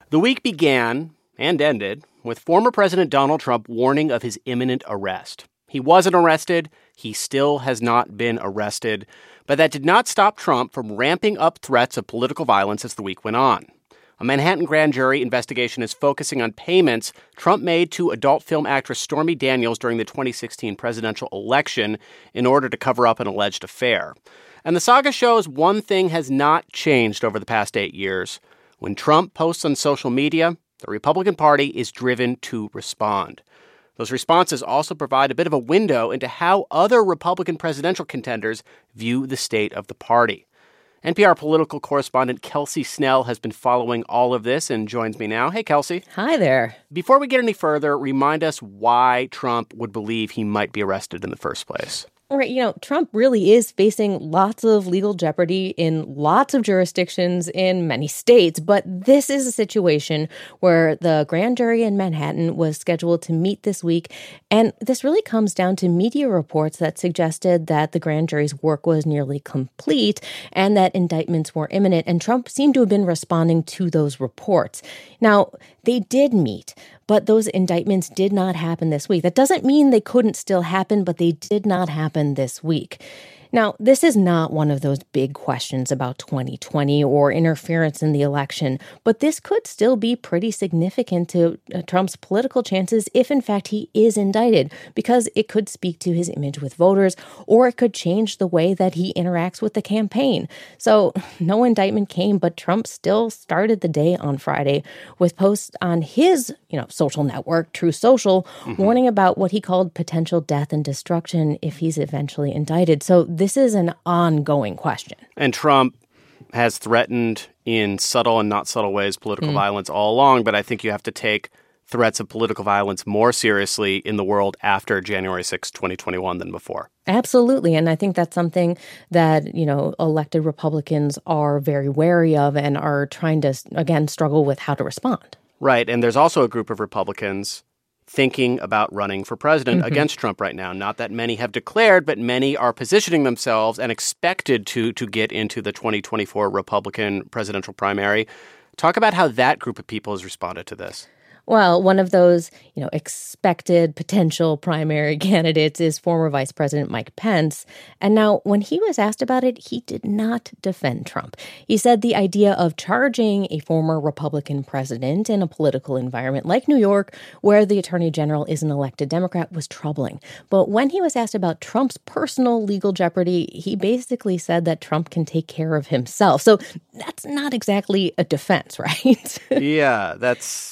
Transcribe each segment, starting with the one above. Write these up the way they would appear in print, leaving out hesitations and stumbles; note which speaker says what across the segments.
Speaker 1: The week began and ended with former President Donald Trump warning of his imminent arrest. He wasn't arrested. He still has not been arrested. But that did not stop Trump from ramping up threats of political violence as the week went on. A Manhattan grand jury investigation is focusing on payments Trump made to adult film actress Stormy Daniels during the 2016 presidential election in order to cover up an alleged affair. And the saga shows one thing has not changed over the past 8 years. When Trump posts on social media, the Republican Party is driven to respond. Those responses also provide a bit of a window into how other Republican presidential contenders view the state of the party. NPR political correspondent Kelsey Snell has been following all of this and joins me now. Hey, Kelsey.
Speaker 2: Hi there.
Speaker 1: Before we get any further, remind us why Trump would believe he might be arrested in the first place.
Speaker 2: All right, Trump really is facing lots of legal jeopardy in lots of jurisdictions in many states. But this is a situation where the grand jury in Manhattan was scheduled to meet this week. And this really comes down to media reports that suggested that the grand jury's work was nearly complete and that indictments were imminent. And Trump seemed to have been responding to those reports. Now, they did meet, but those indictments did not happen this week. That doesn't mean they couldn't still happen, but they did not happen this week. Now, this is not one of those big questions about 2020 or interference in the election, but this could still be pretty significant to Trump's political chances if, in fact, he is indicted, because it could speak to his image with voters, or it could change the way that he interacts with the campaign. So no indictment came, but Trump still started the day on Friday with posts on his, social network, Truth Social, warning about what he called potential death and destruction if he's eventually indicted. So this is an ongoing question.
Speaker 1: And Trump has threatened in subtle and not subtle ways political violence all along, but I think you have to take threats of political violence more seriously in the world after January 6, 2021 than before.
Speaker 2: Absolutely. And I think that's something that, elected Republicans are very wary of and are trying to, again, struggle with how to respond.
Speaker 1: Right. And there's also a group of Republicans thinking about running for president against Trump right now. Not that many have declared, but many are positioning themselves and expected to get into the 2024 Republican presidential primary. Talk about how that group of people has responded to this.
Speaker 2: Well, one of those, expected potential primary candidates is former Vice President Mike Pence. And now, when he was asked about it, he did not defend Trump. He said the idea of charging a former Republican president in a political environment like New York, where the attorney general is an elected Democrat, was troubling. But when he was asked about Trump's personal legal jeopardy, he basically said that Trump can take care of himself. So that's not exactly a defense, right?
Speaker 1: Yeah, that's...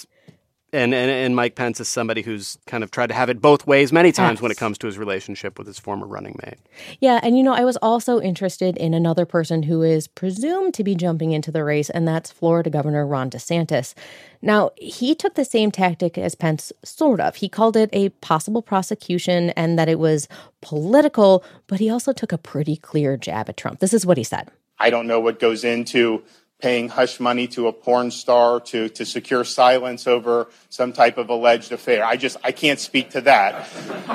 Speaker 1: And Mike Pence is somebody who's kind of tried to have it both ways many times when it comes to his relationship with his former running mate.
Speaker 2: Yeah, and I was also interested in another person who is presumed to be jumping into the race, and that's Florida Governor Ron DeSantis. Now, he took the same tactic as Pence, sort of. He called it a possible prosecution and that it was political, but he also took a pretty clear jab at Trump. This is what he said.
Speaker 3: I don't know what goes into paying hush money to a porn star to secure silence over some type of alleged affair. I can't speak to that.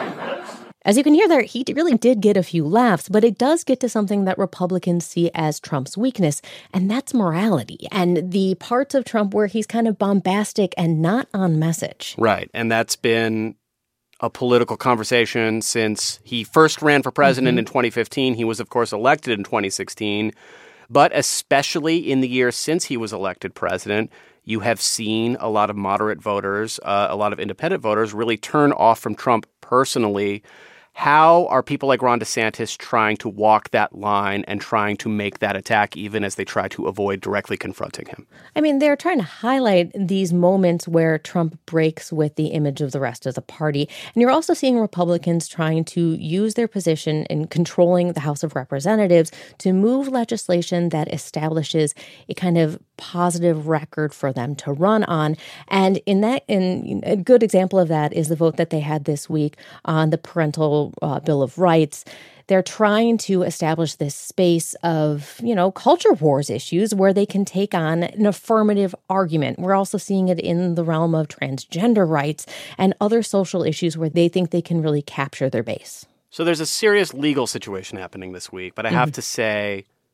Speaker 2: As you can hear there, he really did get a few laughs, but it does get to something that Republicans see as Trump's weakness, and that's morality and the parts of Trump where he's kind of bombastic and not on message.
Speaker 1: Right, and that's been a political conversation since he first ran for president in 2015. He was, of course, elected in 2016. But especially in the years since he was elected president, you have seen a lot of moderate voters, a lot of independent voters really turn off from Trump personally. How are people like Ron DeSantis trying to walk that line and trying to make that attack even as they try to avoid directly confronting him?
Speaker 2: I mean, they're trying to highlight these moments where Trump breaks with the image of the rest of the party. And you're also seeing Republicans trying to use their position in controlling the House of Representatives to move legislation that establishes a kind of positive record for them to run on. And in a good example of that is the vote that they had this week on the parental Bill of Rights. They're trying to establish this space of, culture wars issues where they can take on an affirmative argument. We're also seeing it in the realm of transgender rights and other social issues where they think they can really capture their base.
Speaker 1: So there's a serious legal situation happening this week, but I have to say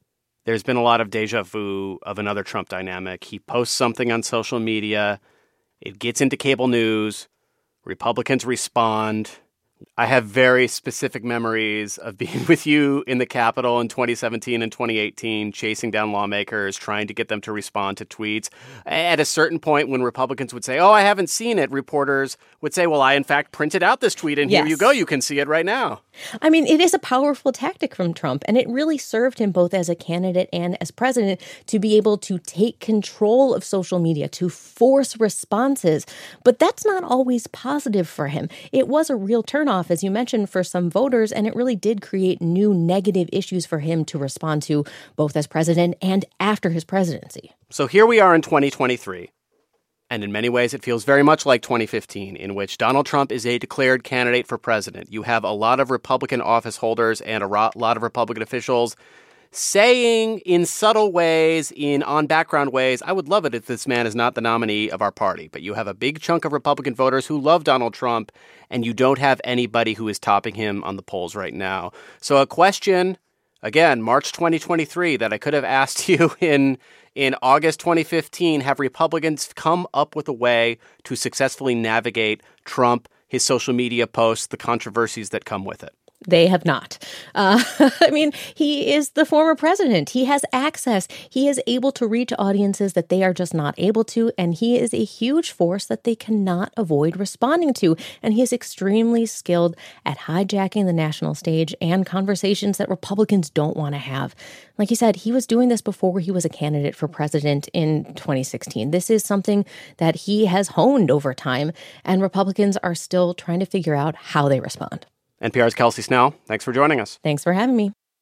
Speaker 1: there's been a lot of deja vu of another Trump dynamic. He posts something on social media. It gets into cable news. Republicans respond. I have very specific memories of being with you in the Capitol in 2017 and 2018, chasing down lawmakers, trying to get them to respond to tweets. At a certain point, when Republicans would say, "Oh, I haven't seen it," reporters would say, "Well, I, in fact, printed out this tweet, and here you go. You can see it right now."
Speaker 2: I mean, it is a powerful tactic from Trump, and it really served him both as a candidate and as president to be able to take control of social media, to force responses. But that's not always positive for him. It was a real turnoff, as you mentioned, for some voters, and it really did create new negative issues for him to respond to, both as president and after his presidency.
Speaker 1: So here we are in 2023. And in many ways, it feels very much like 2015, in which Donald Trump is a declared candidate for president. You have a lot of Republican office holders and a lot of Republican officials saying in subtle ways, on background ways, "I would love it if this man is not the nominee of our party." But you have a big chunk of Republican voters who love Donald Trump, and you don't have anybody who is topping him on the polls right now. So a question, again, March 2023, that I could have asked you in August 2015, have Republicans come up with a way to successfully navigate Trump, his social media posts, the controversies that come with it?
Speaker 2: They have not. I mean, he is the former president. He has access. He is able to reach audiences that they are just not able to. And he is a huge force that they cannot avoid responding to. And he is extremely skilled at hijacking the national stage and conversations that Republicans don't want to have. Like you said, he was doing this before he was a candidate for president in 2016. This is something that he has honed over time. And Republicans are still trying to figure out how they respond.
Speaker 1: NPR's Kelsey Snell, thanks for joining us.
Speaker 2: Thanks for having me.